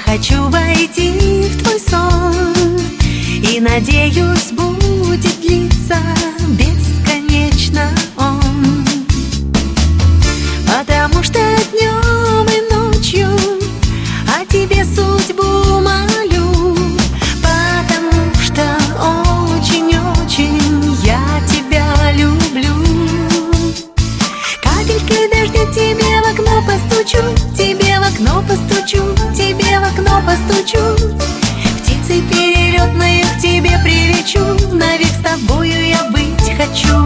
хочу войти в твой сон и, надеюсь, будет длиться бесконечно он. Потому что днем и ночью о тебе судьбу молю, потому что очень-очень я тебя люблю. Капелькой дождя тебе в окно постучу, тебе в окно постучу, тебе в окно постучу. Птицей перелетной к тебе прилечу, навек с тобою я быть хочу.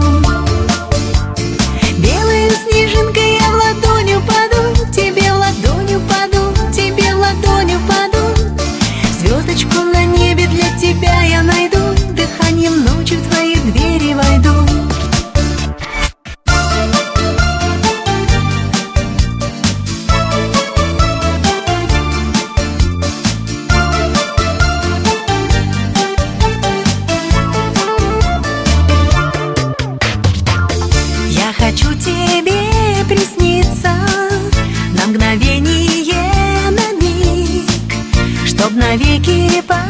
Белой снежинкой я в ладонь упаду, тебе в ладонь упаду, тебе в ладонь упаду. Звездочку на небе для тебя я найду, дыханием ночи в твои двери войду. Хочу тебе присниться на мгновение, на миг, чтоб навеки